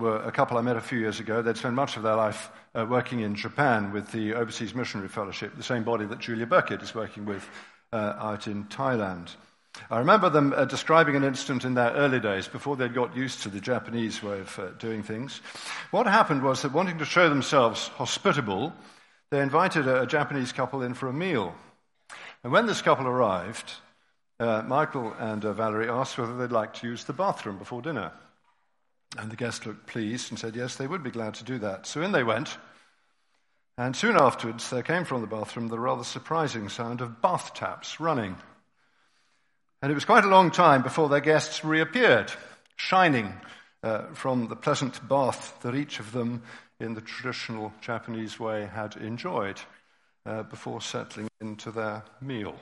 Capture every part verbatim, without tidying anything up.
were a couple I met a few years ago. They'd spent much of their life uh, working in Japan with the Overseas Missionary Fellowship, the same body that Julia Burkitt is working with uh, out in Thailand. I remember them uh, describing an incident in their early days, before they'd got used to the Japanese way of uh, doing things. What happened was that, wanting to show themselves hospitable, they invited a, a Japanese couple in for a meal. And when this couple arrived, uh, Michael and uh, Valerie asked whether they'd like to use the bathroom before dinner. And the guest looked pleased and said yes, they would be glad to do that. So in they went. And soon afterwards, there came from the bathroom the rather surprising sound of bath taps running. And it was quite a long time before their guests reappeared, shining uh, from the pleasant bath that each of them, in the traditional Japanese way, had enjoyed uh, before settling into their meal.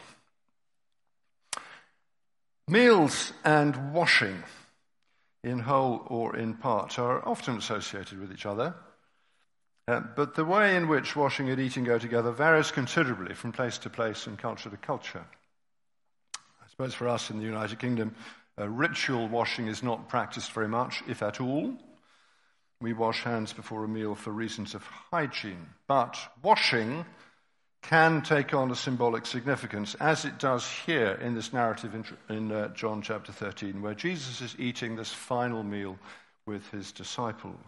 Meals and washing, in whole or in part, are often associated with each other. Uh, but the way in which washing and eating go together varies considerably from place to place and culture to culture. I suppose for us in the United Kingdom, uh, ritual washing is not practiced very much, if at all. We wash hands before a meal for reasons of hygiene. But washing can take on a symbolic significance, as it does here in this narrative in, in uh, John chapter thirteen, where Jesus is eating this final meal with his disciples.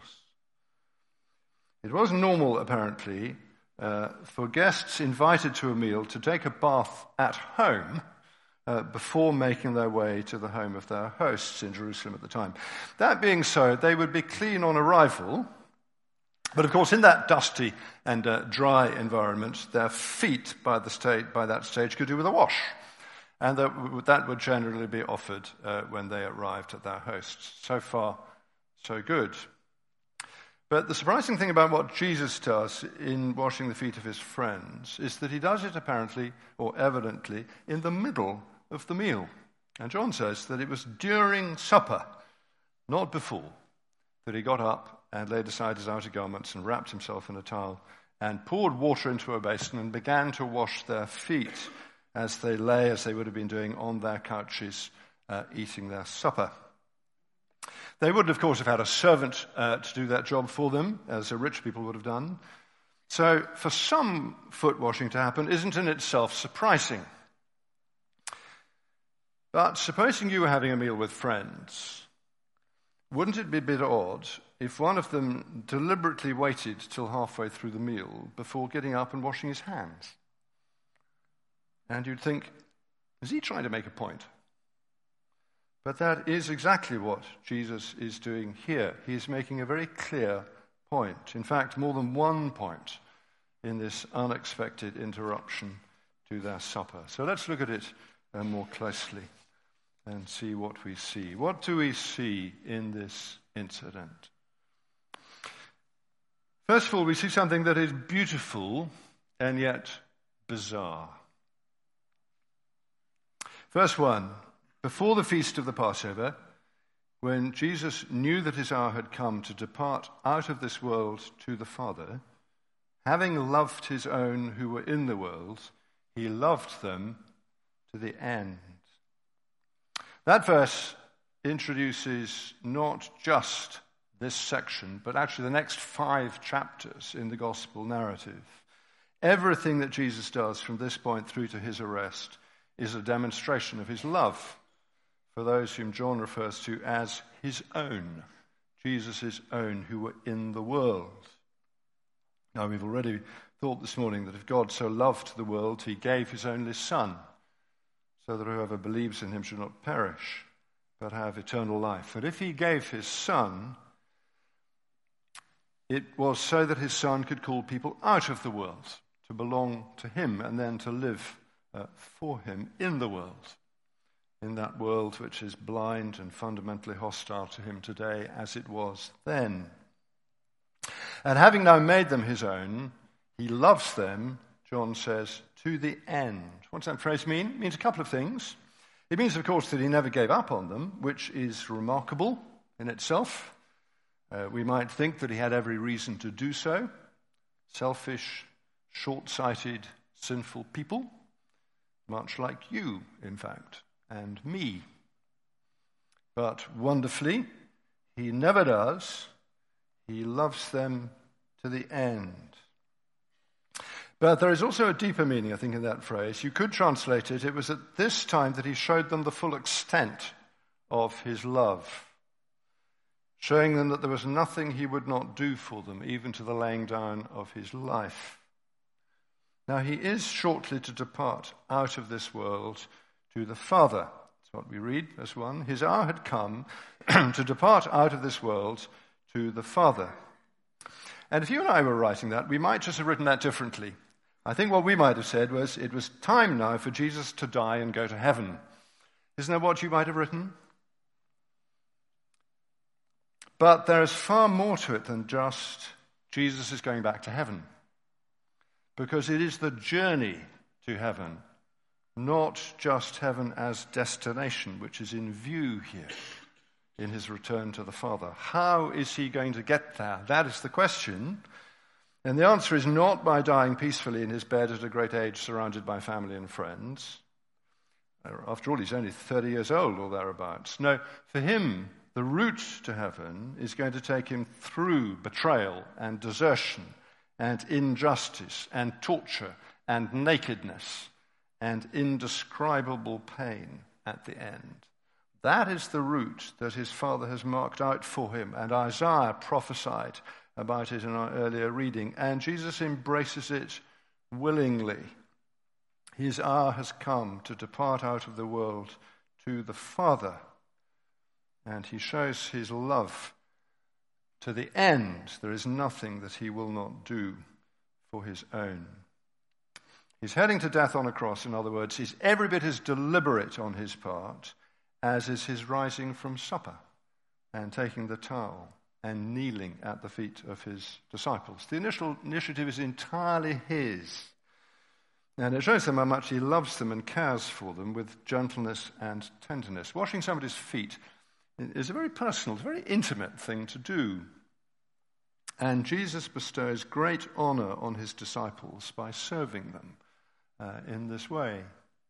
It was normal, apparently, uh, for guests invited to a meal to take a bath at home Uh, before making their way to the home of their hosts in Jerusalem at the time. That being so, they would be clean on arrival, but of course in that dusty and uh, dry environment, their feet by the state, by that stage could do with a wash, and that, that would generally be offered uh, when they arrived at their hosts. So far, so good. But the surprising thing about what Jesus does in washing the feet of his friends is that he does it apparently, or evidently, in the middle of the meal. And John says that it was during supper, not before, that he got up and laid aside his outer garments and wrapped himself in a towel and poured water into a basin and began to wash their feet as they lay, as they would have been doing, on their couches, uh, eating their supper. They would, of course, have had a servant uh, to do that job for them, as the rich people would have done. So for some foot washing to happen isn't in itself surprising. But supposing you were having a meal with friends, wouldn't it be a bit odd if one of them deliberately waited till halfway through the meal before getting up and washing his hands? And you'd think, is he trying to make a point? But that is exactly what Jesus is doing here. He is making a very clear point. In fact, more than one point in this unexpected interruption to their supper. So let's look at it uh, more closely and see what we see. What do we see in this incident? First of all, we see something that is beautiful and yet bizarre. Verse one. Before the feast of the Passover, when Jesus knew that his hour had come to depart out of this world to the Father, having loved his own who were in the world, he loved them to the end. That verse introduces not just this section, but actually the next five chapters in the gospel narrative. Everything that Jesus does from this point through to his arrest is a demonstration of his love for those whom John refers to as his own, Jesus' own, who were in the world. Now, we've already thought this morning that if God so loved the world, he gave his only Son, so that whoever believes in him should not perish, but have eternal life. But if he gave his Son, it was so that his Son could call people out of the world, to belong to him, and then to live uh, for him in the world. In that world which is blind and fundamentally hostile to him today as it was then. And having now made them his own, he loves them, John says, to the end. What's that phrase mean? It means a couple of things. It means, of course, that he never gave up on them, which is remarkable in itself. Uh, we might think that he had every reason to do so. Selfish, short-sighted, sinful people, much like you, in fact, and me. But wonderfully, he never does, He loves them to the end. But there is also a deeper meaning, I think, in that phrase. You could translate it, it was at this time that he showed them the full extent of his love, showing them that there was nothing he would not do for them, even to the laying down of his life. Now he is shortly to depart out of this world to the Father. That's what we read, verse one. His hour had come to depart out of this world to the Father. And if you and I were writing that, we might just have written that differently. I think what we might have said was, it was time now for Jesus to die and go to heaven. Isn't that what you might have written? But there is far more to it than just Jesus is going back to heaven. Because it is the journey to heaven, not just heaven as destination, which is in view here in his return to the Father. How is he going to get there? That is the question. And the answer is not by dying peacefully in his bed at a great age surrounded by family and friends. After all, he's only thirty years old or thereabouts. No, for him, the route to heaven is going to take him through betrayal and desertion and injustice and torture and nakedness and indescribable pain at the end. That is the route that his Father has marked out for him, and Isaiah prophesied about it in our earlier reading, and Jesus embraces it willingly. His hour has come to depart out of the world to the Father, and he shows his love to the end. There is nothing that he will not do for his own. He's heading to death on a cross, in other words. He's every bit as deliberate on his part as is his rising from supper and taking the towel and kneeling at the feet of his disciples. The initial initiative is entirely his. And it shows them how much he loves them and cares for them with gentleness and tenderness. Washing somebody's feet is a very personal, a very intimate thing to do. And Jesus bestows great honor on his disciples by serving them uh, in this way.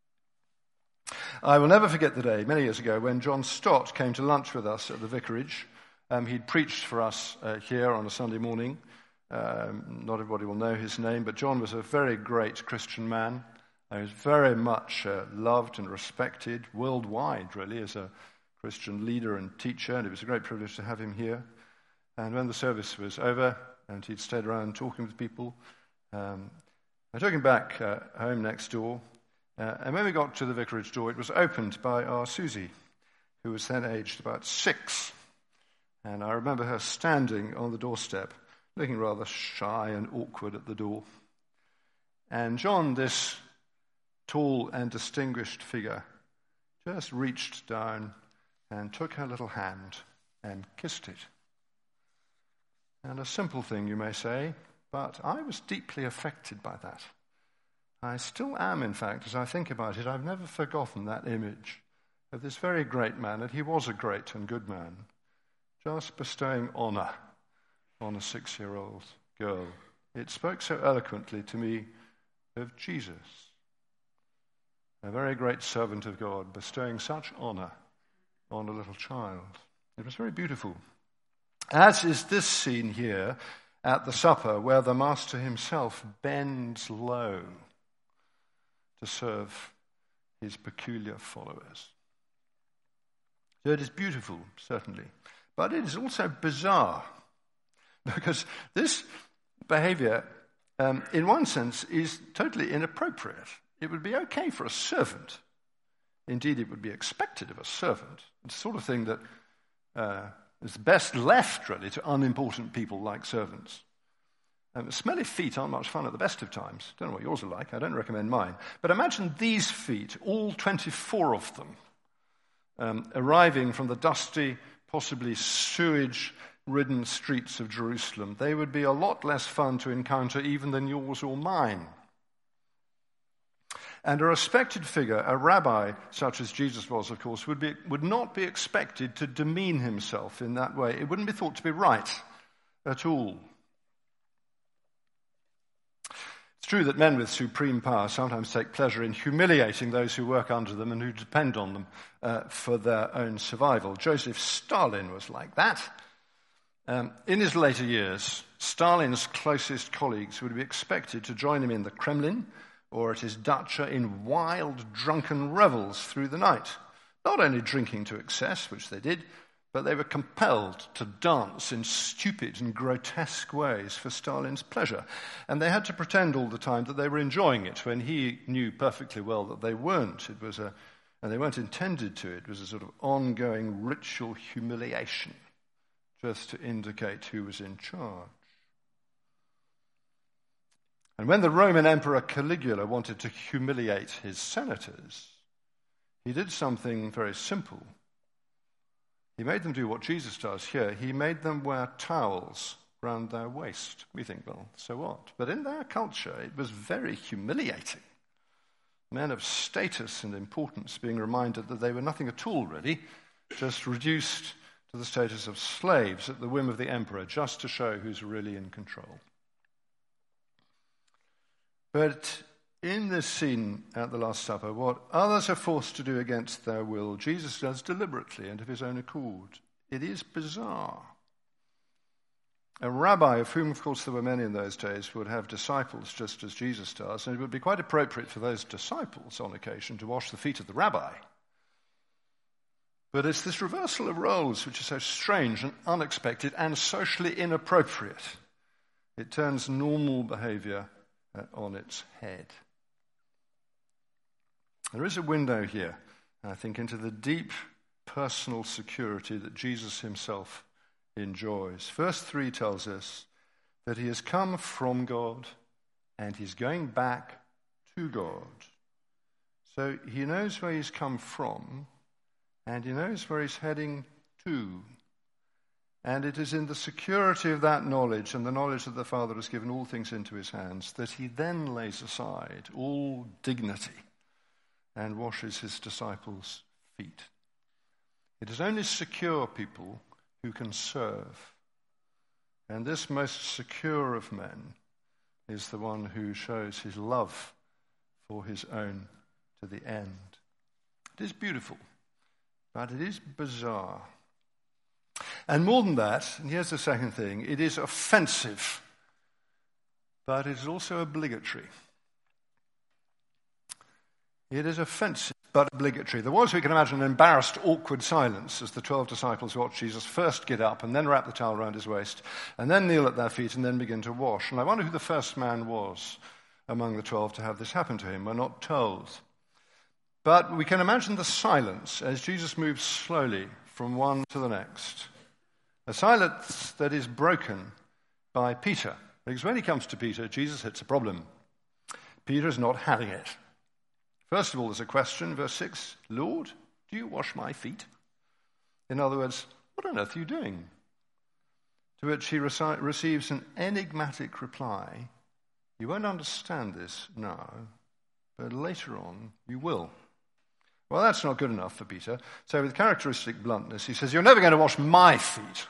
I will never forget the day, many years ago, when John Stott came to lunch with us at the vicarage. Um, he'd preached for us uh, here on a Sunday morning. Um, not everybody will know his name, but John was a very great Christian man. He was very much uh, loved and respected worldwide, really, as a Christian leader and teacher, and it was a great privilege to have him here. And when the service was over, and he'd stayed around talking with people, um, I took him back uh, home next door, uh, and when we got to the vicarage door, it was opened by our Susie, who was then aged about six. And I remember her standing on the doorstep, looking rather shy and awkward at the door. And John, this tall and distinguished figure, just reached down and took her little hand and kissed it. And a simple thing, you may say, but I was deeply affected by that. I still am, in fact, as I think about it. I've never forgotten that image of this very great man, and he was a great and good man, just bestowing honor on a six-year-old girl. It spoke so eloquently to me of Jesus, a very great servant of God, bestowing such honor on a little child. It was very beautiful. As is this scene here at the supper, where the Master himself bends low to serve his peculiar followers. So it is beautiful, certainly, but it is also bizarre, because this behavior, um, in one sense, is totally inappropriate. It would be okay for a servant. Indeed, it would be expected of a servant. It's the sort of thing that uh, is best left, really, to unimportant people like servants. Um, smelly feet aren't much fun at the best of times. Don't know what yours are like. I don't recommend mine. But imagine these feet, all twenty-four of them, um, arriving from the dusty, possibly sewage-ridden streets of Jerusalem. They would be a lot less fun to encounter even than yours or mine. And a respected figure, a rabbi such as Jesus was, of course, would be, would not be expected to demean himself in that way. It wouldn't be thought to be right at all. It's true that men with supreme power sometimes take pleasure in humiliating those who work under them and who depend on them uh, for their own survival. Joseph Stalin was like that. Um, in his later years, Stalin's closest colleagues would be expected to join him in the Kremlin or at his dacha in wild, drunken revels through the night. Not only drinking to excess, which they did, but they were compelled to dance in stupid and grotesque ways for Stalin's pleasure. And they had to pretend all the time that they were enjoying it when he knew perfectly well that they weren't. It was a, and they weren't intended to. It was a sort of ongoing ritual humiliation, just to indicate who was in charge. And when the Roman Emperor Caligula wanted to humiliate his senators, he did something very simple. He made them do what Jesus does here. He made them wear towels round their waist. We think, well, so what? But in their culture, it was very humiliating. Men of status and importance being reminded that they were nothing at all, really, just reduced to the status of slaves at the whim of the emperor, just to show who's really in control. But in this scene at the Last Supper, what others are forced to do against their will, Jesus does deliberately and of his own accord. It is bizarre. A rabbi, of whom, of course, there were many in those days, would have disciples just as Jesus does, and it would be quite appropriate for those disciples on occasion to wash the feet of the rabbi. But it's this reversal of roles which is so strange and unexpected and socially inappropriate. It turns normal behavior uh, on its head. There is a window here, I think, into the deep personal security that Jesus himself enjoys. Verse three tells us that he has come from God and he's going back to God. So he knows where he's come from and he knows where he's heading to. And it is in the security of that knowledge and the knowledge that the Father has given all things into his hands that he then lays aside all dignity and washes his disciples' feet. It is only secure people who can serve. And this most secure of men is the one who shows his love for his own to the end. It is beautiful, but it is bizarre. And more than that, and here's the second thing, it is offensive, but it is also obligatory. It is offensive, but obligatory. There was, we can imagine, an embarrassed, awkward silence as the twelve disciples watched Jesus first get up and then wrap the towel around his waist and then kneel at their feet and then begin to wash. And I wonder who the first man was among the twelve to have this happen to him. We're not told. But we can imagine the silence as Jesus moves slowly from one to the next. A silence that is broken by Peter. Because when he comes to Peter, Jesus hits a problem. Peter is not having it. First of all, there's a question, verse six, Lord, do you wash my feet? In other words, what on earth are you doing? To which he reci- receives an enigmatic reply. You won't understand this now, but later on you will. Well, that's not good enough for Peter. So with characteristic bluntness, he says, you're never going to wash my feet.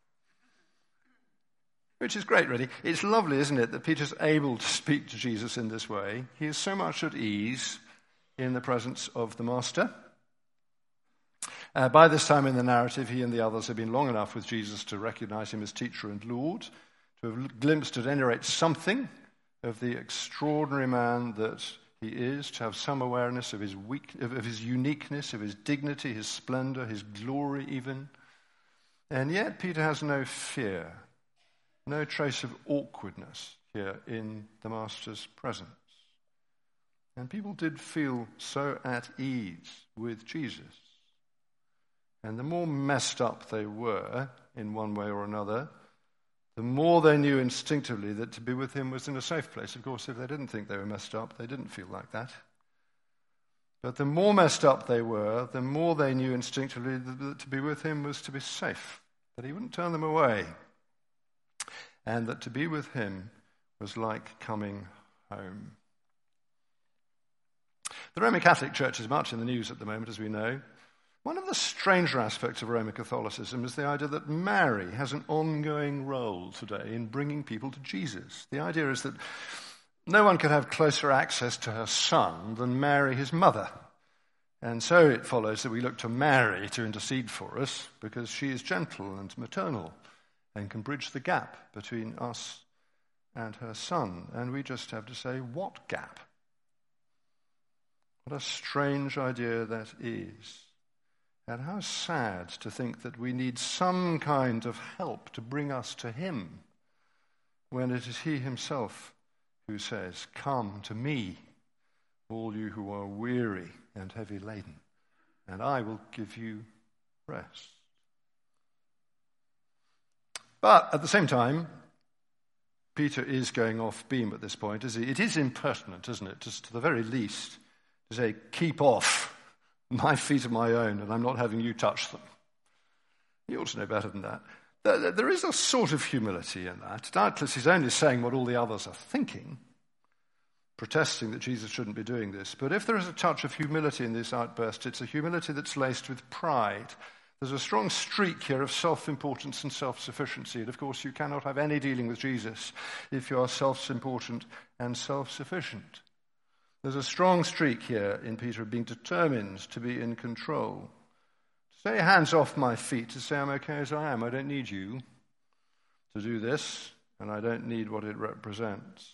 Which is great, really. It's lovely, isn't it, that Peter's able to speak to Jesus in this way. He is so much at ease in the presence of the Master. Uh, by this time in the narrative, he and the others have been long enough with Jesus to recognize him as teacher and Lord, to have glimpsed at any rate something of the extraordinary man that he is, to have some awareness of his weak, of, of his uniqueness, of his dignity, his splendor, his glory even. And yet Peter has no fear, no trace of awkwardness here in the Master's presence. And people did feel so at ease with Jesus. And the more messed up they were, in one way or another, the more they knew instinctively that to be with him was in a safe place. Of course, if they didn't think they were messed up, they didn't feel like that. But the more messed up they were, the more they knew instinctively that to be with him was to be safe, that he wouldn't turn them away, and that to be with him was like coming home. The Roman Catholic Church is much in the news at the moment, as we know. One of the stranger aspects of Roman Catholicism is the idea that Mary has an ongoing role today in bringing people to Jesus. The idea is that no one could have closer access to her son than Mary, his mother. And so it follows that we look to Mary to intercede for us because she is gentle and maternal and can bridge the gap between us and her Son. And we just have to say, what gap? What a strange idea that is. And how sad to think that we need some kind of help to bring us to him, when it is he himself who says, "Come to me, all you who are weary and heavy laden, and I will give you rest." But at the same time, Peter is going off beam at this point, is he? It is impertinent, isn't it, just to the very least, to say, "Keep off. My feet are my own, and I'm not having you touch them." You ought to know better than that. There is a sort of humility in that. Doubtless he's only saying what all the others are thinking, protesting that Jesus shouldn't be doing this. But if there is a touch of humility in this outburst, it's a humility that's laced with pride. There's a strong streak here of self-importance and self-sufficiency. And of course, you cannot have any dealing with Jesus if you are self-important and self-sufficient. There's a strong streak here in Peter of being determined to be in control. To say, "Hands off my feet," to say, "I'm okay as I am. I don't need you to do this, and I don't need what it represents."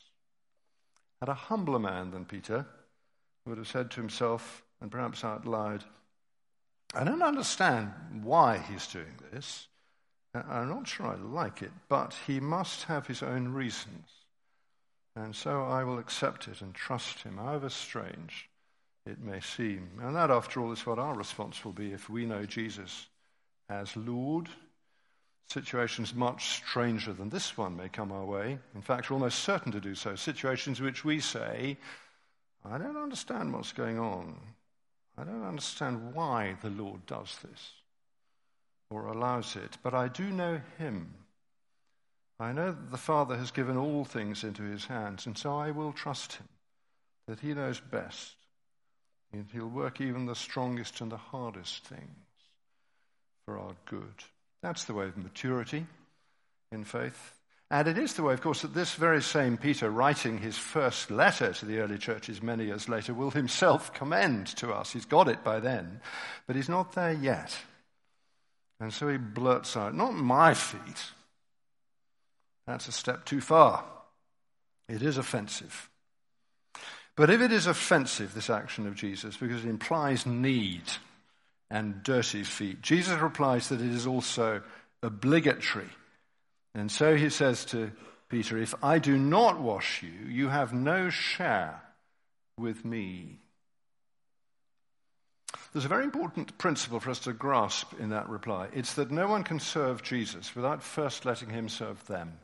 And a humbler man than Peter would have said to himself, and perhaps out loud, "I don't understand why he's doing this. I'm not sure I like it, but he must have his own reasons. And so I will accept it and trust him, however strange it may seem." And that, after all, is what our response will be if we know Jesus as Lord. Situations much stranger than this one may come our way. In fact, we're almost certain to do so. Situations in which we say, "I don't understand what's going on. I don't understand why the Lord does this or allows it, but I do know him. I know that the Father has given all things into his hands, and so I will trust him, that he knows best. And he'll work even the strongest and the hardest things for our good." That's the way of maturity in faith. And it is the way, of course, that this very same Peter, writing his first letter to the early churches many years later, will himself commend to us. He's got it by then, but he's not there yet. And so he blurts out, "Not my feet." That's a step too far. It is offensive. But if it is offensive, this action of Jesus, because it implies need and dirty feet, Jesus replies that it is also obligatory. And so he says to Peter, "If I do not wash you, you have no share with me." There's a very important principle for us to grasp in that reply. It's that no one can serve Jesus without first letting him serve them.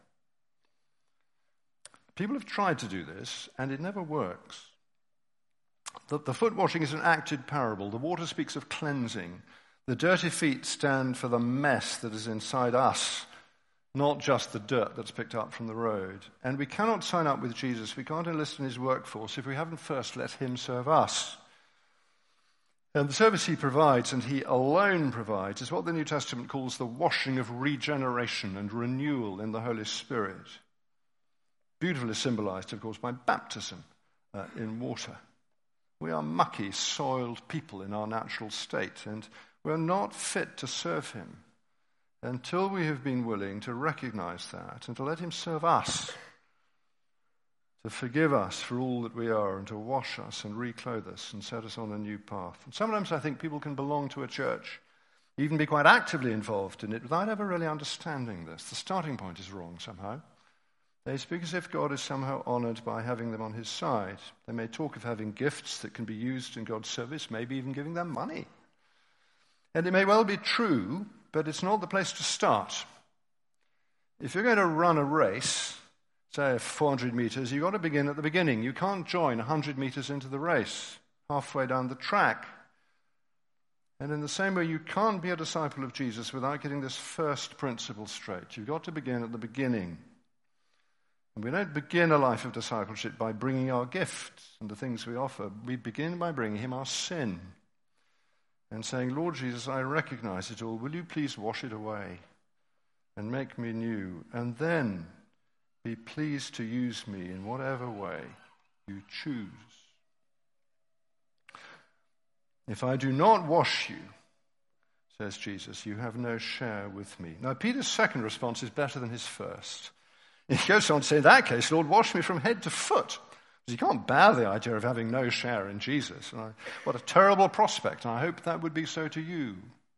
People have tried to do this, and it never works. The, the foot washing is an acted parable. The water speaks of cleansing. The dirty feet stand for the mess that is inside us, not just the dirt that's picked up from the road. And we cannot sign up with Jesus, we can't enlist in his workforce if we haven't first let him serve us. And the service he provides, and he alone provides, is what the New Testament calls the washing of regeneration and renewal in the Holy Spirit. Beautifully symbolized, of course, by baptism uh, in water. We are mucky, soiled people in our natural state, and we're not fit to serve him until we have been willing to recognize that and to let him serve us, to forgive us for all that we are and to wash us and reclothe us and set us on a new path. And sometimes I think people can belong to a church, even be quite actively involved in it, without ever really understanding this. The starting point is wrong somehow. They speak as if God is somehow honored by having them on his side. They may talk of having gifts that can be used in God's service, maybe even giving them money. And it may well be true, but it's not the place to start. If you're going to run a race, say four hundred meters, you've got to begin at the beginning. You can't join one hundred meters into the race, halfway down the track. And in the same way, you can't be a disciple of Jesus without getting this first principle straight. You've got to begin at the beginning. And we don't begin a life of discipleship by bringing our gifts and the things we offer. We begin by bringing him our sin and saying, "Lord Jesus, I recognize it all. Will you please wash it away and make me new? And then be pleased to use me in whatever way you choose. If I do not wash you says Jesus, you have no share with me. Now, Peter's second response is better than his first. He goes on to say, in that case, Lord, wash me from head to foot. Because you can't bear the idea of having no share in Jesus. And I, what a terrible prospect, and I hope that would be so to you.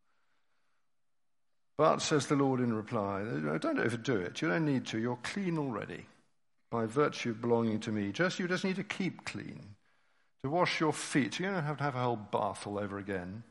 But, says the Lord in reply, don't overdo it. You don't need to. You're clean already by virtue of belonging to me. Just You just need to keep clean. To wash your feet. You don't have to have a whole bath all over again.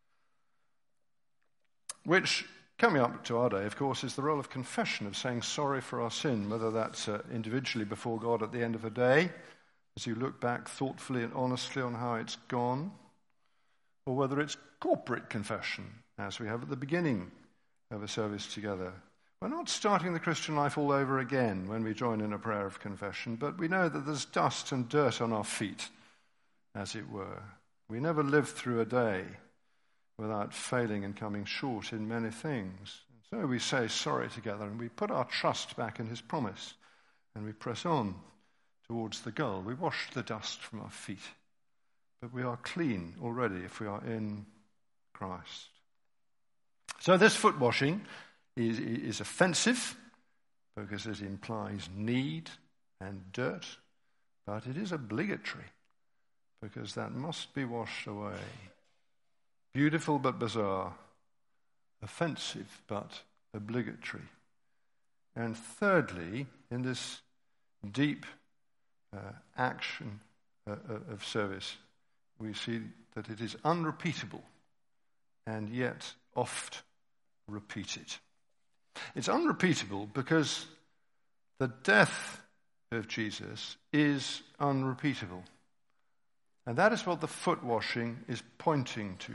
Which, coming up to our day, of course, is the role of confession, of saying sorry for our sin, whether that's uh, individually before God at the end of a day, as you look back thoughtfully and honestly on how it's gone, or whether it's corporate confession, as we have at the beginning of a service together. We're not starting the Christian life all over again when we join in a prayer of confession, but we know that there's dust and dirt on our feet, as it were. We never live through a day without failing and coming short in many things. So we say sorry together, and we put our trust back in his promise, and we press on towards the goal. We wash the dust from our feet, but we are clean already if we are in Christ. So this foot washing is, is offensive because it implies need and dirt, but it is obligatory because that must be washed away. Beautiful but bizarre, offensive but obligatory. And thirdly, in this deep uh, action uh, of service, we see that it is unrepeatable and yet oft repeated. It's unrepeatable because the death of Jesus is unrepeatable. And that is what the foot washing is pointing to.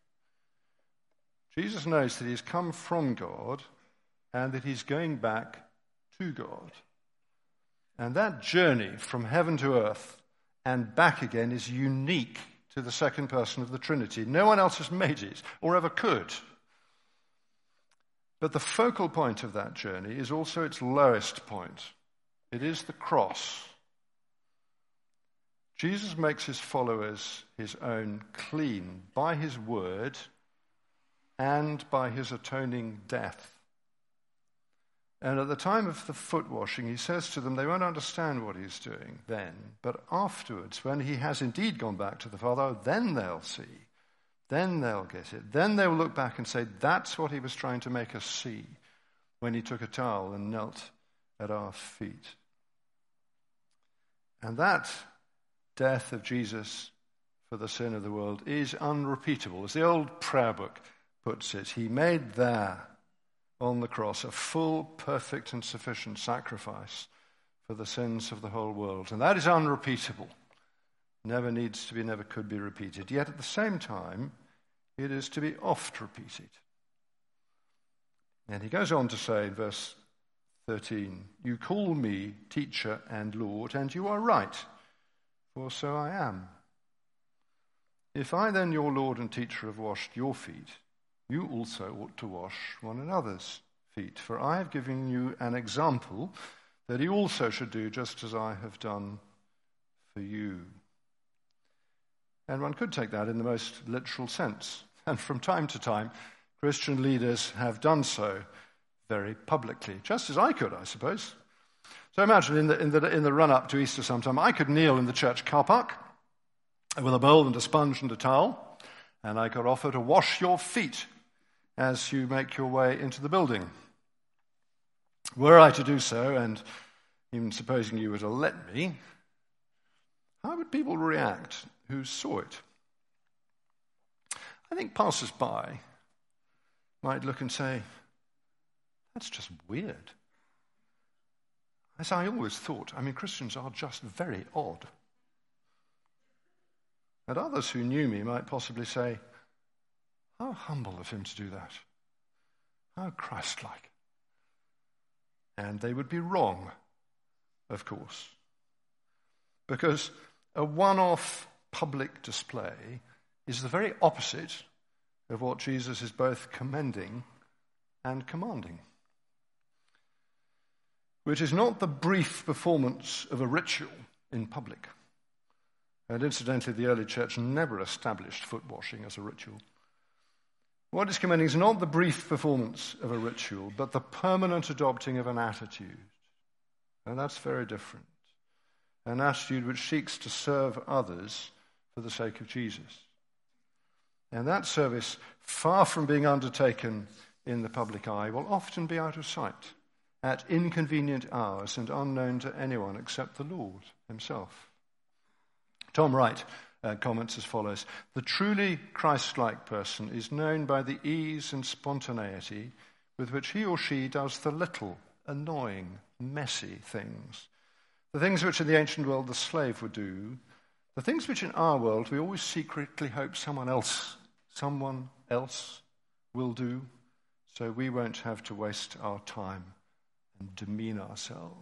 Jesus knows that he's come from God and that he's going back to God. And that journey from heaven to earth and back again is unique to the second person of the Trinity. No one else has made it or ever could. But the focal point of that journey is also its lowest point. It is the cross. Jesus makes his followers his own clean by his word and by his atoning death. And at the time of the foot washing, he says to them, they won't understand what he's doing then, but afterwards, when he has indeed gone back to the Father, then they'll see. Then they'll get it. Then they'll look back and say, that's what he was trying to make us see when he took a towel and knelt at our feet. And that death of Jesus for the sin of the world is unrepeatable. As the old prayer book puts it, he made there on the cross a full, perfect, and sufficient sacrifice for the sins of the whole world. And that is unrepeatable. Never needs to be, never could be repeated. Yet at the same time, it is to be oft repeated. And he goes on to say in verse thirteen, you call me teacher and Lord, and you are right, for so I am. If I then, your Lord and teacher, have washed your feet, you also ought to wash one another's feet. For I have given you an example that you also should do just as I have done for you. And one could take that in the most literal sense. And from time to time, Christian leaders have done so very publicly, just as I could, I suppose. So imagine in the, in the, in the run-up to Easter sometime, I could kneel in the church car park with a bowl and a sponge and a towel, and I could offer to wash your feet as you make your way into the building. Were I to do so, and even supposing you were to let me, how would people react who saw it? I think passers-by might look and say, that's just weird. As I always thought, I mean, Christians are just very odd. And others who knew me might possibly say, how humble of him to do that. How Christ-like. And they would be wrong, of course. Because a one-off public display is the very opposite of what Jesus is both commending and commanding. Which is not the brief performance of a ritual in public. And incidentally, the early church never established foot washing as a ritual. What it's commending is not the brief performance of a ritual, but the permanent adopting of an attitude. And that's very different. An attitude which seeks to serve others for the sake of Jesus. And that service, far from being undertaken in the public eye, will often be out of sight, at inconvenient hours and unknown to anyone except the Lord himself. Tom Wright uh, comments as follows: the truly Christ-like person is known by the ease and spontaneity with which he or she does the little, annoying, messy things. The things which in the ancient world the slave would do, the things which in our world we always secretly hope someone else, someone else will do, so we won't have to waste our time and demean ourselves.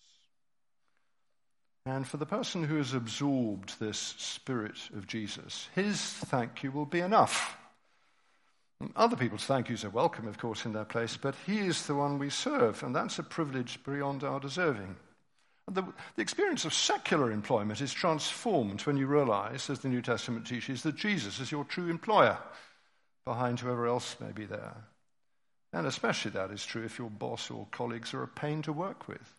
And for the person who has absorbed this spirit of Jesus, his thank you will be enough. Other people's thank yous are welcome, of course, in their place, but he is the one we serve, and that's a privilege beyond our deserving. The, the experience of secular employment is transformed when you realize, as the New Testament teaches, that Jesus is your true employer behind whoever else may be there. And especially that is true if your boss or colleagues are a pain to work with.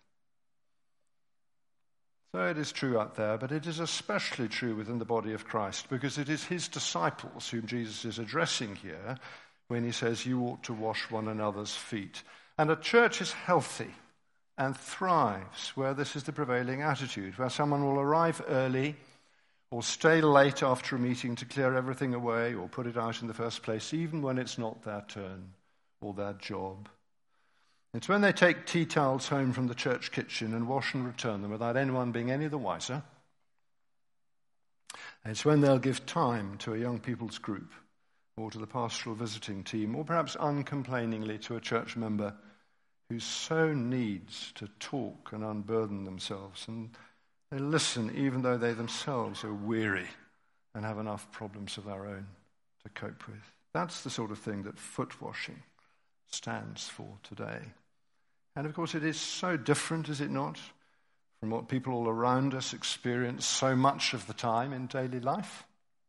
So it is true out there, but it is especially true within the body of Christ, because it is his disciples whom Jesus is addressing here when he says, you ought to wash one another's feet. And a church is healthy and thrives where this is the prevailing attitude, where someone will arrive early or stay late after a meeting to clear everything away or put it out in the first place, even when it's not their turn or their job. It's when they take tea towels home from the church kitchen and wash and return them without anyone being any the wiser. It's when they'll give time to a young people's group or to the pastoral visiting team, or perhaps uncomplainingly to a church member who so needs to talk and unburden themselves, and they listen even though they themselves are weary and have enough problems of their own to cope with. That's the sort of thing that foot washing stands for today. And of course it is so different, is it not, from what people all around us experience so much of the time in daily life.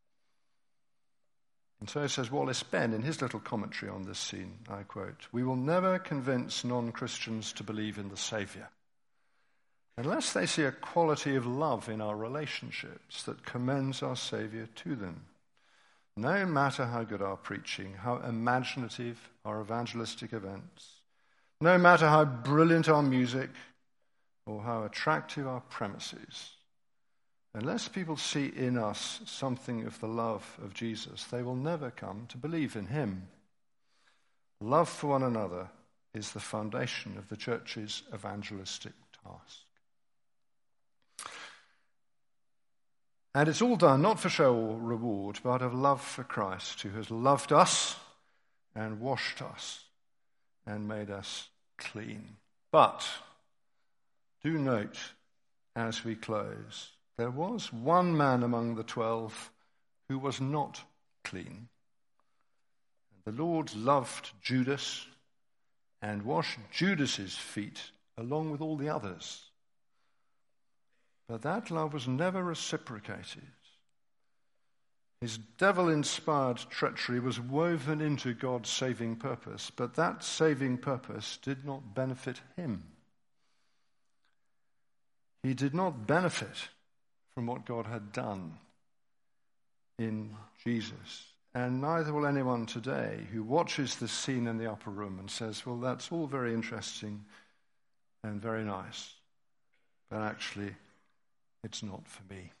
And so says Wallace Benn in his little commentary on this scene, I quote, "We will never convince non-Christians to believe in the Saviour unless they see a quality of love in our relationships that commends our Saviour to them. No matter how good our preaching, how imaginative our evangelistic events, no matter how brilliant our music or how attractive our premises, unless people see in us something of the love of Jesus, they will never come to believe in him. Love for one another is the foundation of the church's evangelistic task." And it's all done not for show or reward, but of love for Christ, who has loved us and washed us and made us clean. But do note, as we close, there was one man among the twelve who was not clean. The Lord loved Judas and washed Judas's feet along with all the others. But that love was never reciprocated. His devil-inspired treachery was woven into God's saving purpose, but that saving purpose did not benefit him. He did not benefit from what God had done in Jesus. And neither will anyone today who watches this scene in the upper room and says, well, that's all very interesting and very nice, but actually, it's not for me.